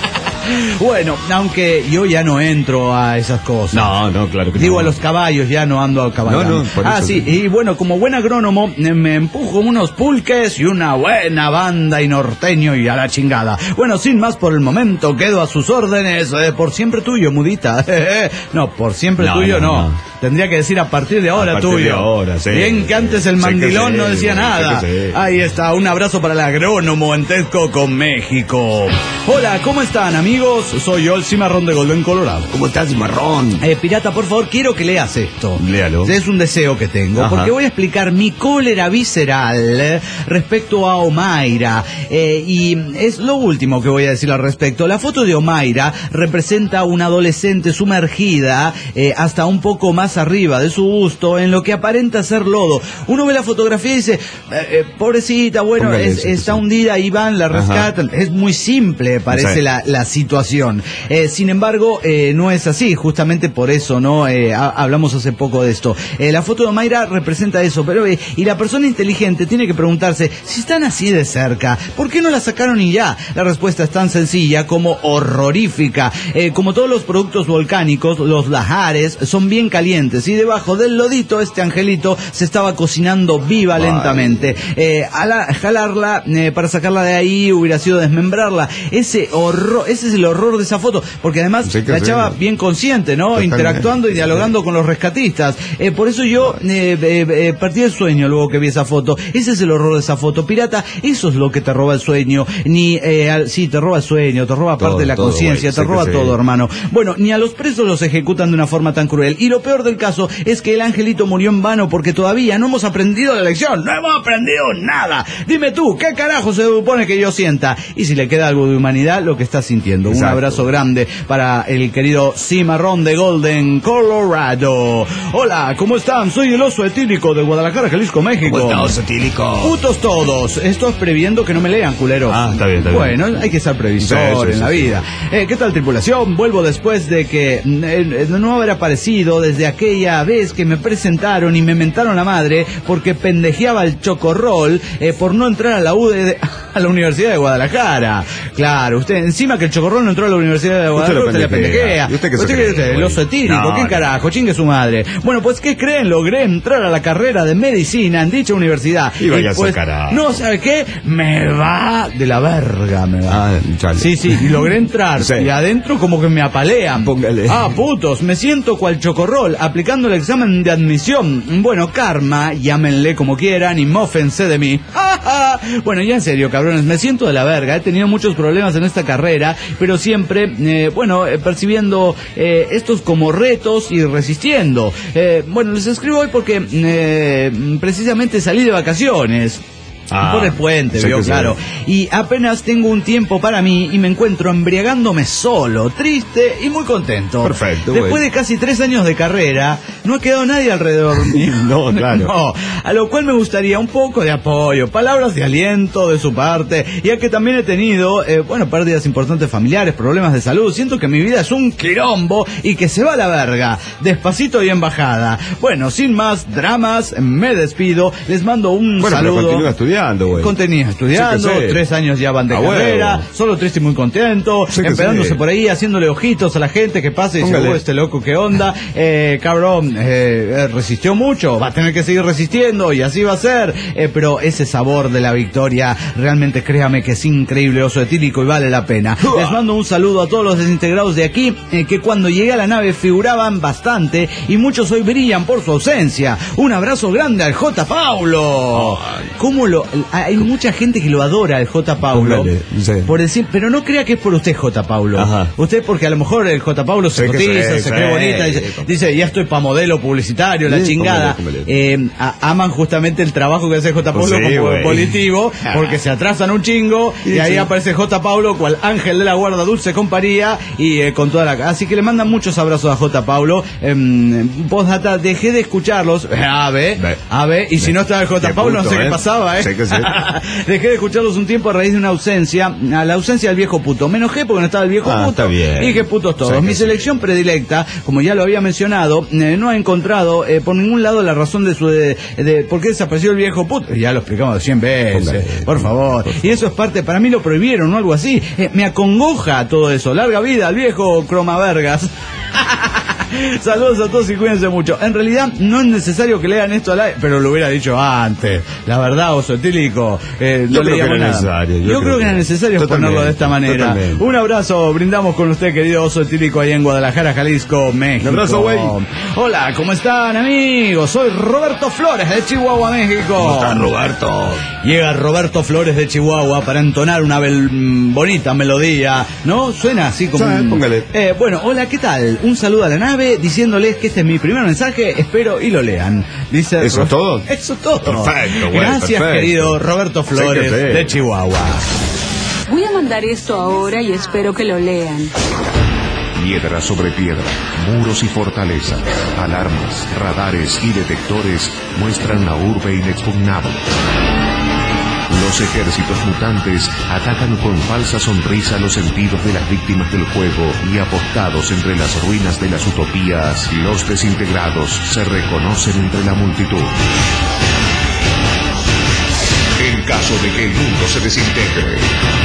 Bueno, aunque yo ya no entro a esas cosas. No, no, claro que Digo, no. a los caballos ya no ando a cabalgar. No, no, por Ah, eso sí, sí. y bueno, como buen agrónomo, eh, me empujo unos pulques y una buena banda y norteño y a la chingada. Bueno, sin más por el momento, quedo a sus órdenes, eh, por siempre tuyo, mudita. No, por siempre No, tuyo no, no, no. Tendría que decir a partir de ahora A partir tuyo. de ahora, sí. Bien que antes el Sé mandilón que sí, no decía bueno, nada. sé que sí. Ahí está, un abrazo para el agrónomo en Texcoco, México. Hola, ¿cómo están, amigos? Soy yo, el Cimarrón de Golden, Colorado. ¿Cómo estás, Marrón? Eh, pirata, por favor, quiero que leas esto. Léalo. Es un deseo que tengo, Ajá. porque voy a explicar mi cólera visceral eh, respecto a Omaira. Eh, y es lo último que voy a decir al respecto. La foto de Omaira representa una adolescente sumergida eh, hasta un poco más arriba de su busto en lo que aparenta ser lodo. Uno ve la fotografía y dice, eh, eh, pobrecita, bueno, Póngale es, eso, está sí. hundida, ahí van, la rescatan. Es muy simple, parece Sí. la, la situación. Eh, sin embargo, eh, no es así, justamente por eso, ¿no? Eh, ha- hablamos hace poco de esto. Eh, la foto de Omaira representa eso, pero eh, y la persona inteligente tiene que preguntarse, si están así de cerca, ¿por qué no la sacaron y ya? La respuesta es tan sencilla como horrorífica. Eh, como todos los productos volcánicos, los lahares son bien calientes y debajo del lodito este angelito se estaba cocinando viva Ay. lentamente. Eh, ala- jalarla eh, para sacarla de ahí hubiera sido desmembrarla. Ese horror, ese es el horror de esa foto, porque además Sí que la sí. chava bien consciente, ¿no? Totalmente. Interactuando y dialogando con los rescatistas. Eh, por eso yo eh, eh, eh, perdí el sueño luego que vi esa foto. Ese es el horror de esa foto. Pirata, eso es lo que te roba el sueño. Ni, eh, al- sí, te roba el sueño, te roba Todo, parte de la todo, conciencia, güey. te Sí que roba sí. todo, hermano. Bueno, ni a los presos los ejecutan de una forma tan cruel. Y lo peor del caso es que el angelito murió en vano porque todavía no hemos aprendido la lección. No hemos aprendido nada. Dime tú, ¿qué carajo se supone que yo sienta? Y si le queda algo de humanidad, lo que estás sintiendo. Un Exacto. abrazo grande para el querido Cimarrón de Golden, Colorado. Hola, ¿cómo están? Soy el oso etílico de Guadalajara, Jalisco, México. ¿Cómo estás, etílico? Putos todos. Esto es previendo que no me lean, culeros. Ah, está bien, está bien. Bueno, hay que ser previsor Sí, sí, en sí, la sí. vida. Eh, ¿Qué tal, tripulación? Vuelvo después de que mm, eh, no haber aparecido desde aquella vez que me presentaron y me mentaron la madre porque pendejeaba el chocorrol eh, por no entrar a la U D, a la Universidad de Guadalajara. Claro, usted, encima que el chocorrol no entró a la Universidad de Guadalajara, lo usted le pendejea. pendejea. ¿Y usted qué se ¿Usted cree, qué es usted? El güey? oso etílico, No, ¿qué no. carajo? Chingue su madre. Bueno, pues, ¿qué creen? Logré entrar a la carrera de medicina en dicha universidad. Y vaya a pues, sacar a- no, ¿sabe qué? Me va de la verga, me va. Ah, chale. Sí, sí, y logré entrar. Sí. Y adentro como que me apalean. Póngale. Ah, putos, me siento cual chocorrol, aplicando el examen de admisión. Bueno, karma, llámenle como quieran y mófense de mí. Bueno, ya en serio, cabrones, me siento de la verga. He tenido muchos problemas en esta carrera, pero siempre, eh, bueno, eh, percibiendo eh, estos como retos y resistiendo. Eh, bueno, les escribo hoy porque eh, precisamente salí de vacaciones. Ah, por el puente, sé vio, que sí. claro. Y apenas tengo un tiempo para mí y me encuentro embriagándome solo, triste y muy contento. Perfecto, Después güey. de casi tres años de carrera, no ha quedado nadie alrededor mío. No, claro. No, a lo cual me gustaría un poco de apoyo, palabras de aliento de su parte, ya que también he tenido, eh, bueno, pérdidas importantes familiares, problemas de salud. Siento que mi vida es un quilombo y que se va a la verga, despacito y en bajada. Bueno, sin más dramas, me despido. Les mando un Bueno, pero saludo. continúa estudiando, güey. Continúa estudiando, Sí que sí. tres años ya van de Ah, carrera, huevo. solo triste y muy contento, Sí que esperándose sí. por ahí, haciéndole ojitos a la gente que pasa y dice, Póngale. "Oh, este loco, ¿qué onda? Eh, cabrón, eh, eh, resistió mucho, va a tener que seguir resistiendo y así va a ser, eh, pero ese sabor de la victoria, realmente créame que es increíble, oso etílico, y vale la pena. Les mando un saludo a todos los desintegrados de aquí, eh, que cuando llegué a la nave figuraban bastante y muchos hoy brillan por su ausencia. Un abrazo grande al J. Paulo. ¿Cómo lo...? Hay mucha gente que lo adora, el J. Paulo. Póngale, sí. Por decir, pero no crea que es por usted, J. Paulo. Ajá. Usted porque a lo mejor el J. Paulo se Sí que cotiza, sí, se sí, cree bonita, dice, sí. dice, ya estoy pa' modelo publicitario, la Sí, chingada. póngale, póngale. Eh, a- aman justamente el trabajo que hace J. Pues Paulo sí, como güey. volitivo, porque se atrasan un chingo y, Y ahí sí. aparece J. Paulo cual ángel de la guarda, dulce compañía y eh, con toda la... Así que le mandan muchos abrazos a J. Paulo. Eh, postdata, dejé de escucharlos. A ver, Ve. a ver, y si Ve. no estaba el J. Qué Paulo, no puto, sé qué ¿eh? pasaba, ¿eh? Sí hay que ser. Dejé de escucharlos un tiempo a raíz de una ausencia, a la ausencia del viejo puto. Me enojé porque no estaba el viejo ah, puto. Está bien. Y dije putos todos. Mi selección sí. predilecta, como ya lo había mencionado, eh, no ha encontrado eh, por ningún lado la razón de su de, de por qué desapareció el viejo puto. Ya lo explicamos cien veces, Póngale, por favor. Por favor. Y eso es parte, para mí lo prohibieron o algo así. Eh, me acongoja todo eso. Larga vida al viejo Cromavergas. Saludos a todos y cuídense mucho. En realidad no es necesario que lean esto al aire, pero lo hubiera dicho antes. La verdad, Oso Etílico, eh, no leíamos nada. Necesario, yo, yo creo, creo que era necesario ponerlo de esta manera. Totalmente. Un abrazo, brindamos con usted, querido Oso Etílico, ahí en Guadalajara, Jalisco, México. Un abrazo, güey. Hola, ¿cómo están, amigos? Soy Roberto Flores de Chihuahua, México. ¿Cómo estás, Roberto? Llega Roberto Flores de Chihuahua para entonar una bel, bonita melodía, ¿no? Suena así como... Sí, póngale. Eh, bueno, hola, ¿qué tal? Un saludo a la nave diciéndoles que este es mi primer mensaje, espero y lo lean. Dice ¿Eso es todo? Eso es todo. Perfecto, güey. Gracias, perfecto. querido Roberto Flores sí, de Chihuahua. Voy a mandar esto ahora y espero que lo lean. Piedra sobre piedra, muros y fortalezas, alarmas, radares y detectores muestran la urbe inexpugnable. Los ejércitos mutantes atacan con falsa sonrisa los sentidos de las víctimas del juego y apostados entre las ruinas de las utopías, los desintegrados se reconocen entre la multitud. En caso de que el mundo se desintegre.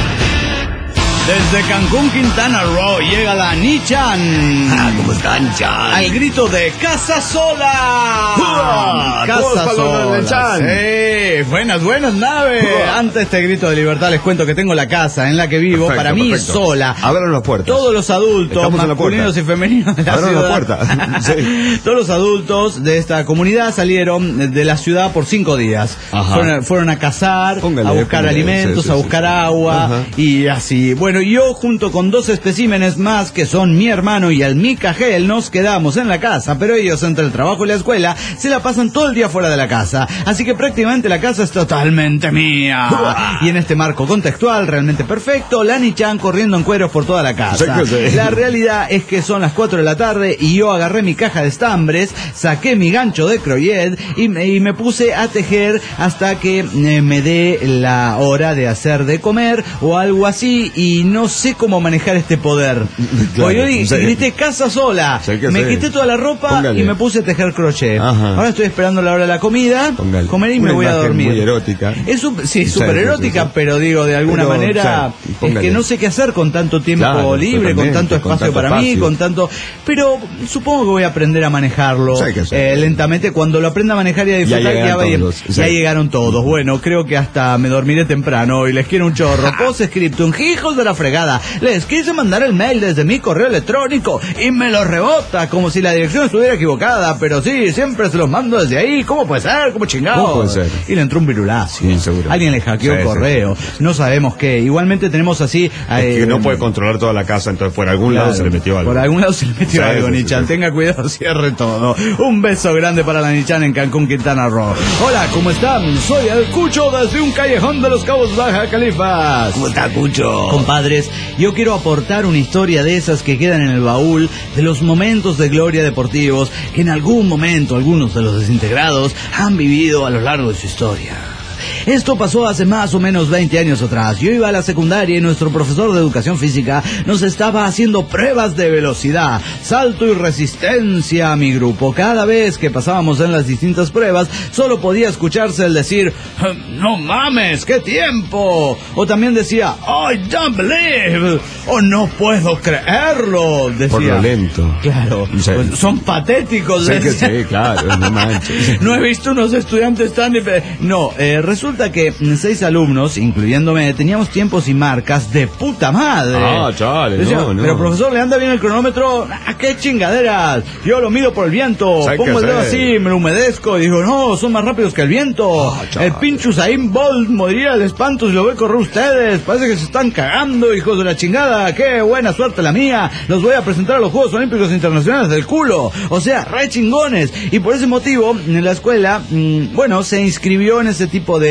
Desde Cancún, Quintana Roo, llega la Ni-chan. Ah, ¿cómo está, Ni-chan? Al grito de ¡Casa Sola! ¡Uah! ¡Casa Sola! Sí, buenas, buenas naves. ¡Uah! Ante este grito de libertad les cuento que tengo la casa en la que vivo, perfecto, para mí perfecto. sola. Abran las puertas. Todos los adultos, masculinos y femeninos de la Abran ciudad. la puerta. Sí. Todos los adultos de esta comunidad salieron de la ciudad por cinco días. Fueron, fueron a cazar, póngale, a buscar póngale, alimentos, sí, sí, a buscar sí, agua, ajá. y así. Bueno, yo junto con dos especímenes más que son mi hermano y el Micajel nos quedamos en la casa, pero ellos entre el trabajo y la escuela se la pasan todo el día fuera de la casa, así que prácticamente la casa es totalmente mía. Y en este marco contextual realmente perfecto, la Ni-chan corriendo en cueros por toda la casa. La realidad es que son las cuatro de la tarde y yo agarré mi caja de estambres, saqué mi gancho de crochet y me, y me puse a tejer hasta que eh, me dé la hora de hacer de comer o algo así, y no sé cómo manejar este poder. Claro, yo sí. grité casa sola, sí, me sé. quité toda la ropa Póngale. y me puse a tejer crochet. Ajá. Ahora estoy esperando la hora de la comida, Póngale. comer y Una me voy a dormir. Muy erótica. Es un, sí, súper erótica, sí, sí. pero digo, de alguna pero, manera, o sea, es que no sé qué hacer con tanto tiempo claro, libre, con tanto espacio con tanto para espacio. mí, con tanto... Pero supongo que voy a aprender a manejarlo sí, eh, lentamente. Cuando lo aprenda a manejar y a disfrutar, ya, ya, todos, ya, ya llegaron todos. Bueno, creo que hasta me dormiré temprano y les quiero un chorro. Post-scriptum, hijos de la fregada. Les quise mandar el mail desde mi correo electrónico y me lo rebota como si la dirección estuviera equivocada, pero sí, siempre se los mando desde ahí. ¿Cómo puede ser? ¿Cómo chingado? ¿Cómo puede ser? Y le entró un virulazo. Sí, seguro. Alguien le hackeó el sí, correo. Sí, sí. No sabemos qué. Igualmente tenemos así... Es eh, que no puede controlar toda la casa, entonces por algún claro, lado se le metió algo. Por algún lado se le metió sí, algo, sí, Ni-chan. Sí, sí. Tenga cuidado, cierre todo. Un beso grande para la Ni-chan en Cancún, Quintana Roo. Hola, ¿cómo están? Soy el Cucho desde un callejón de los Cabos Baja Califas. ¿Cómo está, Cucho? Compadres, yo quiero aportar una historia de esas que quedan en el baúl de los momentos de gloria deportivos que en algún momento algunos de los desintegrados han vivido a lo largo de su historia. Esto pasó hace más o menos veinte años atrás. Yo iba a la secundaria y nuestro profesor de educación física nos estaba haciendo pruebas de velocidad, salto y resistencia a mi grupo. Cada vez que pasábamos en las distintas pruebas, solo podía escucharse el decir, ¡no mames, qué tiempo! O también decía, ¡I don't believe! O no puedo creerlo, decía. Por lo lento. Claro, sí. Pues son patéticos. Sí, que sí, claro, no manches. No he visto unos estudiantes tan... No, eh, resulta que seis alumnos, incluyéndome, teníamos tiempos y marcas de puta madre. Ah, chale, Decía, no, no. Pero profesor, ¿le anda bien el cronómetro? ¡Ah, qué chingaderas! Yo lo mido por el viento, pongo el dedo así, me lo humedezco y digo, no, son más rápidos que el viento. Ah, el pinche Usain Bolt moriría del espanto si lo ve correr ustedes. Parece que se están cagando, hijos de la chingada. ¡Qué buena suerte la mía! Los voy a presentar a los Juegos Olímpicos Internacionales del culo. O sea, re chingones. Y por ese motivo, en la escuela, mmm, bueno, se inscribió en ese tipo de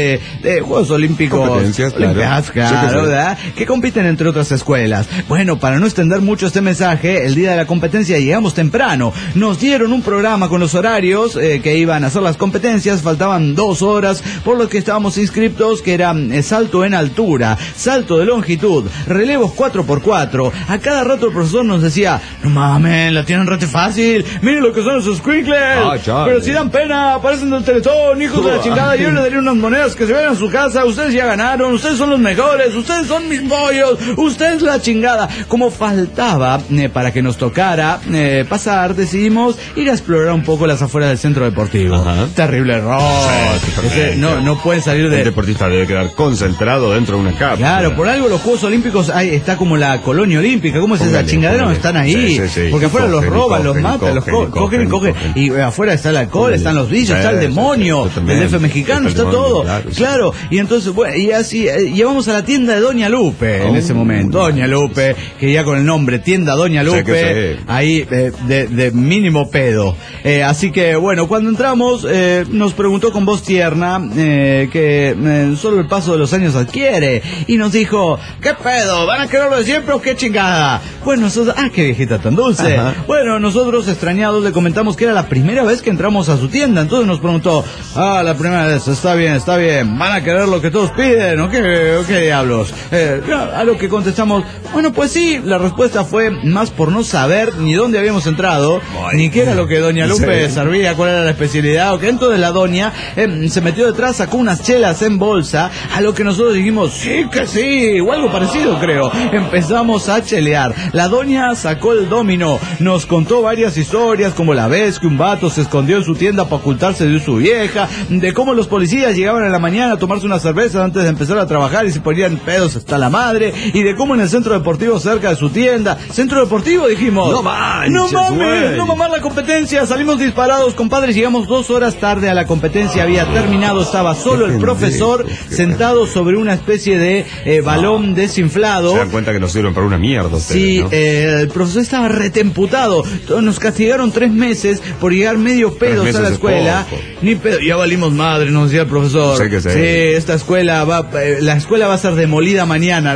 de, de Juegos Olímpicos. Competencias, claro. Olimpiadas, claro, sí, que ¿verdad? Que compiten entre otras escuelas. Bueno, para no extender mucho este mensaje, el día de la competencia llegamos temprano. Nos dieron un programa con los horarios eh, que iban a hacer las competencias. Faltaban dos horas, por lo que estábamos inscriptos, que eran eh, salto en altura, salto de longitud, relevos cuatro por cuatro. A cada rato el profesor nos decía, no mames, la tienen rete fácil, miren lo que son esos squinkles, ah, pero si dan pena, parecen del Teletón, hijos de la chingada, yo les daría unas monedas que se vayan a su casa, ustedes ya ganaron, ustedes son los mejores, ustedes son mis pollos, ustedes la chingada. Como faltaba eh, para que nos tocara eh, pasar, decidimos ir a explorar un poco las afueras del centro deportivo. Ajá. Terrible error. Sí, Ese, no, no pueden salir de... El deportista debe quedar concentrado dentro de una cápsula. Claro, por algo los Juegos Olímpicos hay, está como la colonia olímpica. ¿Cómo es póngale, esa chingadera? No están ahí. Sí, sí, sí. Porque afuera cogen, los roban, cogen, los matan, los co cogen y cogen. Y afuera está el alcohol, están los vicios, está el demonio, el D F mexicano, está, está todo. Claro, claro. Sí. Y entonces, bueno, y así, eh, llevamos a la tienda de Doña Lupe oh, en ese momento. Doña Lupe, que ya con el nombre, tienda Doña Lupe, sí, ahí eh, de, de mínimo pedo. Eh, así que, bueno, cuando entramos, eh, nos preguntó con voz tierna eh, que eh, solo el paso de los años adquiere. Y nos dijo, ¿qué pedo? ¿Van a quererlo de siempre o qué chingada? Bueno, nosotros, ah, qué viejita tan dulce. Ajá. Bueno, nosotros extrañados le comentamos que era la primera vez que entramos a su tienda. Entonces nos preguntó, ah, la primera vez, está bien, está bien, ¿van a querer lo que todos piden o qué, o qué diablos? Eh, a lo que contestamos, bueno, pues sí, la respuesta fue más por no saber ni dónde habíamos entrado, Ay, ni qué era lo que Doña Lupe sí. servía, cuál era la especialidad, o que entonces la doña eh, se metió detrás, sacó unas chelas en bolsa, a lo que nosotros dijimos, sí que sí, o algo parecido creo. Empezamos a chelear. La doña sacó el dominó, nos contó varias historias, como la vez que un vato se escondió en su tienda para ocultarse de su vieja, de cómo los policías llegaban en la mañana a tomarse una cerveza antes de empezar a trabajar y se ponían pedos hasta la madre, y de cómo en el centro deportivo cerca de su tienda, centro deportivo dijimos, no manches, no mames, no mamar la competencia, salimos disparados, compadres, llegamos dos horas tarde a la competencia, había terminado, estaba solo el profesor sentado sobre una especie de eh, balón desinflado. Se dan cuenta que nos sirven para una mierda ustedes, sí, ¿no? eh, el profesor estaba retemputado, nos castigaron tres meses por llegar medio pedos a la escuela, ni pedo, ya valimos madre, nos decía el profesor, sé que sé. Sí, esta escuela va, eh, la escuela va a ser demolida mañana.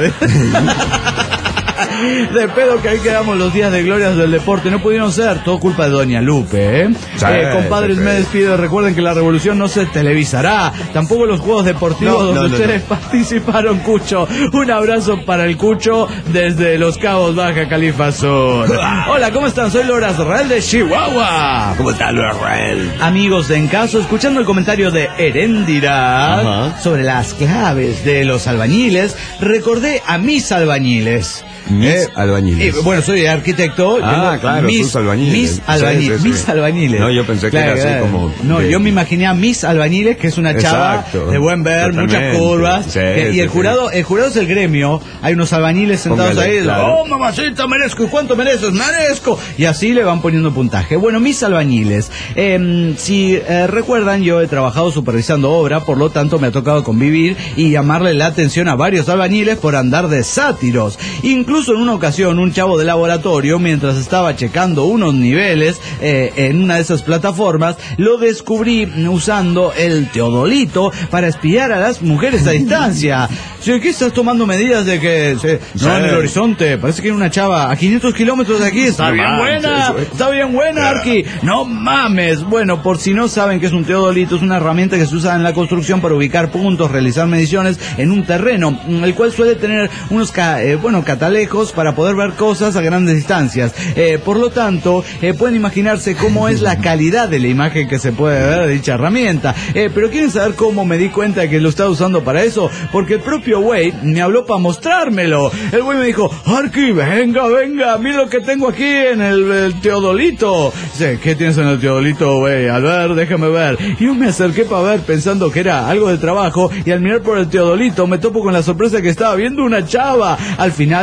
De pedo que ahí quedamos los días de glorias del deporte. No pudieron ser, todo culpa de Doña Lupe, ¿eh? Sí, eh compadres, me despido. Recuerden que la revolución no se televisará, tampoco los juegos deportivos no, donde no, no, ustedes no. participaron, Cucho. Un abrazo para el Cucho desde Los Cabos, Baja Califa Sur. Hola, ¿cómo están? Soy Loras Rael de Chihuahua. ¿Cómo está Loras Rael? Amigos de En Caso, escuchando el comentario de Heréndira Ajá. sobre las claves de los albañiles, recordé a mis albañiles. Mis eh, albañiles. Eh, bueno, soy arquitecto. Ah, claro, mis, sus albañiles. Mis albañiles. Sí, sí, sí. Mis albañiles. No, yo pensé claro, que era así como... No, de... yo me imaginé a mis albañiles, que es una chava Exacto, de buen ver, totalmente. Muchas curvas. Sí, que, sí, y el jurado sí. el jurado es el gremio. Hay unos albañiles sentados Póngale, ahí. Claro. Oh, mamacita, merezco. ¿Y cuánto mereces? Merezco. Y así le van poniendo puntaje. Bueno, mis albañiles. Eh, si eh, recuerdan, yo he trabajado supervisando obra, por lo tanto me ha tocado convivir y llamarle la atención a varios albañiles por andar de sátiros. Incluso en una ocasión, un chavo de laboratorio, mientras estaba checando unos niveles eh, en una de esas plataformas, lo descubrí usando el teodolito para espiar a las mujeres a distancia. ¿Sí, ¿qué estás tomando medidas de que se, no sí. en el horizonte? Parece que hay una chava a quinientos kilómetros de aquí. Está no bien manches, buena, está bien buena, Arqui. No mames. Bueno, por si no saben qué es un teodolito, es una herramienta que se usa en la construcción para ubicar puntos, realizar mediciones en un terreno, el cual suele tener unos ca eh, bueno, catalejos para poder ver cosas a grandes distancias. Eh, por lo tanto, eh, pueden imaginarse cómo es la calidad de la imagen que se puede ver de dicha herramienta. Eh, pero ¿quieren saber cómo me di cuenta de que lo estaba usando para eso? Porque el propio güey me habló para mostrármelo. El güey me dijo, Arqui, venga, venga, mira lo que tengo aquí en el, el teodolito. Dice, ¿qué tienes en el teodolito, güey? A ver, déjame ver. Y yo me acerqué para ver pensando que era algo de trabajo, y al mirar por el teodolito me topo con la sorpresa que estaba viendo una chava. Al final tuve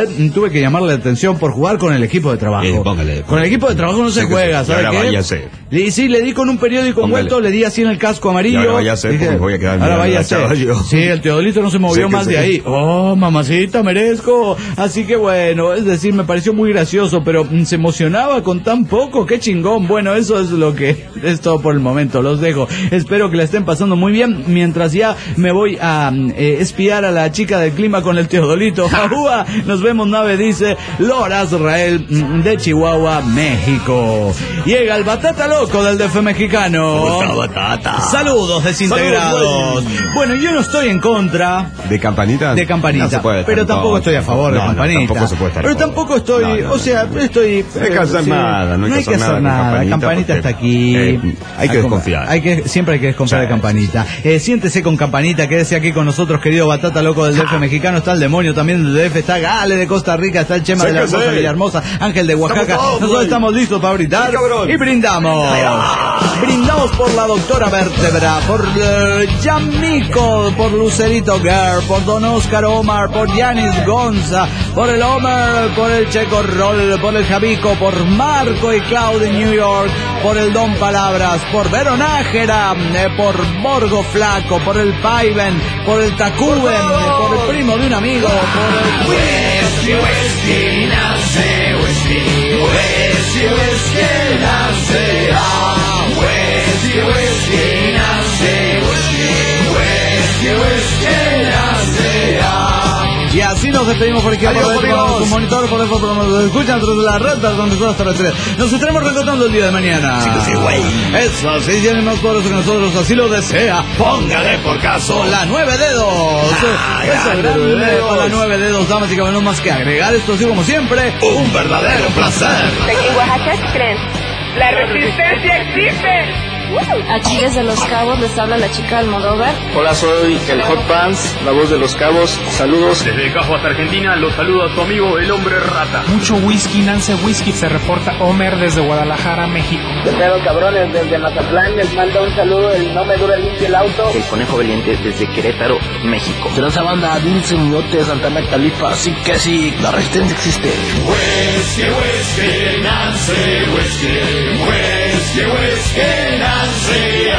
tuve que llamarle la atención por jugar con el equipo de trabajo. Eh, póngale, con el equipo de trabajo no se juega, ¿sabes qué? Váyase. Le, sí, le di con un periódico envuelto, le di así en el casco amarillo. Y ahora váyase, dije, porque voy a quedar ahora váyase. Sí, el Teodolito no se movió más sí. de ahí. Oh, mamacita, merezco. Así que bueno, es decir, me pareció muy gracioso, pero mm, se emocionaba con tan poco, qué chingón. Bueno, eso es lo que es todo por el momento, los dejo. Espero que la estén pasando muy bien, mientras ya me voy a eh, espiar a la chica del clima con el Teodolito. ¡Ajúa! Nos vemos, nave, dice Lora Azrael de Chihuahua, México. Llega el Batata Loco del D F mexicano. Batata. Saludos desintegrados. Saludos. Bueno, yo no estoy en contra de campanita, de campanita, no se puede pero tampoco estoy a favor no, de campanita. No, tampoco se puede estar pero tampoco estoy, no, no, o sea, estoy. No hay que hacer sí, nada, no hay, no hay que hacer nada. nada. Campanita, campanita está aquí. Eh, hay que desconfiar. Hay que siempre hay que desconfiar sí, de Campanita. Eh, siéntese con Campanita, quédese aquí con nosotros, querido Batata Loco del D F mexicano. Está el demonio también del D F, está Gale de Costa Rica, está el Chema de la Hermosa Villahermosa, Ángel de Oaxaca. Nosotros estamos listos para brindar y brindamos. Brindamos por la doctora Vértebra, por uh, Yamico, por Lucerito Girl, por Don Oscar Omar, por Yanis Gonza, por el Omar, por el Checo Roll, por el Javico, por Marco y Claudio de New York, por el Don Palabras, por Veronájera, eh, por Borgo Flaco, por el Paiven, por el Tacuben, eh, por el primo de un amigo, por el Whisky, Whisky, nace, Whisky, Whisky, Whisky, nace, ah, Whisky, Whisky, nace, Whisky, Whisky, Whisky, nace, ah. Y así nos despedimos por aquí. Adiós, por por un monitor, por eso nos escuchan tras la red, donde todas hasta las tres. Nos estaremos reencontrando el día de mañana. Sí, sí, güey. Eso, si tienen más poderoso que nosotros, así lo desea. Póngale por caso la nueve dedos. Ah, eso grande dedos. La nueve dedos, damas y caballeros, no más que agregar esto, así como siempre, un verdadero placer. ¿En Oaxaca qué creen? ¡La resistencia existe! Aquí desde Los Cabos les habla la chica Almodóvar. Hola, soy el Hot Pants, la voz de Los Cabos. Saludos. Desde Cajo Argentina, los saludo a tu amigo el Hombre Rata. Mucho whisky, Nance Whisky, se reporta Homer desde Guadalajara, México. ¿Qué pedo, cabrones? Desde Mazatlán les manda un saludo el No Me Dura Limpio el Auto. El Conejo Valiente desde Querétaro, México. De esa banda, Dulce Muñote, Santana Califa, así que sí, la resistencia existe. Whisky, whisky, Nance Whisky, whisky, whisky, Nance.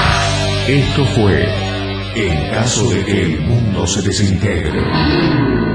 Esto fue En caso de que el mundo se desintegre.